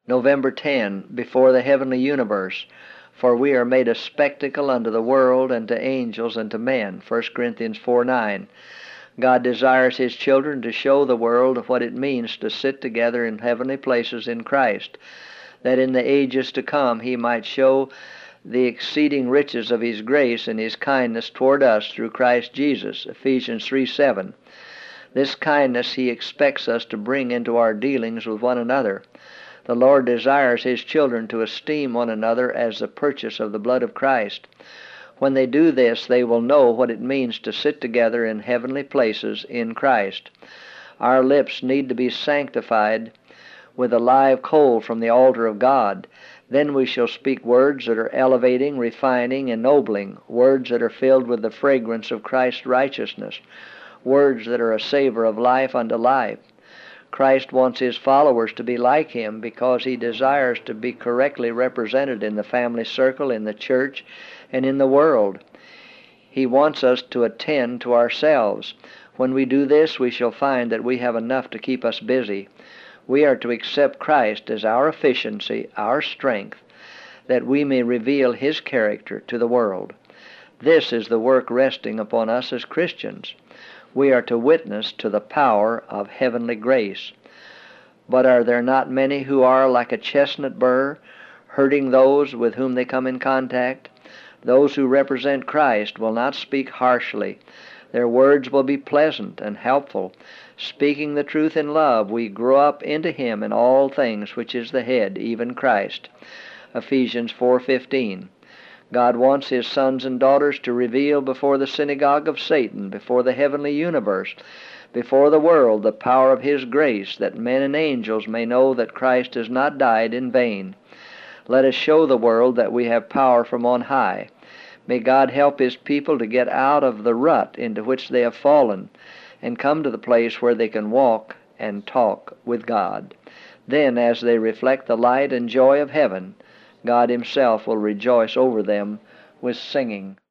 November 10, before the heavenly universe, for we are made a spectacle unto the world, and to angels, and to men. 1 Corinthians 4:9. God desires His children to show the world what it means to sit together in heavenly places in Christ, that in the ages to come He might show the exceeding riches of His grace and His kindness toward us through Christ Jesus. Ephesians 3:7. This kindness He expects us to bring into our dealings with one another. The Lord desires His children to esteem one another as the purchase of the blood of Christ. When they do this, they will know what it means to sit together in heavenly places in Christ. Our lips need to be sanctified with a live coal from the altar of God. Then we shall speak words that are elevating, refining, ennobling, words that are filled with the fragrance of Christ's righteousness, words that are a savor of life unto life. Christ wants His followers to be like Him because He desires to be correctly represented in the family circle, in the church, and in the world. He wants us to attend to ourselves. When we do this, we shall find that we have enough to keep us busy. We are to accept Christ as our efficiency, our strength, that we may reveal His character to the world. This is the work resting upon us as Christians. We are to witness to the power of heavenly grace. But are there not many who are like a chestnut burr, hurting those with whom they come in contact? Those who represent Christ will not speak harshly. Their words will be pleasant and helpful. Speaking the truth in love, we grow up into Him in all things, which is the head, even Christ. Ephesians 4:15. God wants His sons and daughters to reveal before the synagogue of Satan, before the heavenly universe, before the world, the power of His grace, that men and angels may know that Christ has not died in vain. Let us show the world that we have power from on high. May God help His people to get out of the rut into which they have fallen and come to the place where they can walk and talk with God. Then, as they reflect the light and joy of heaven, God Himself will rejoice over them with singing.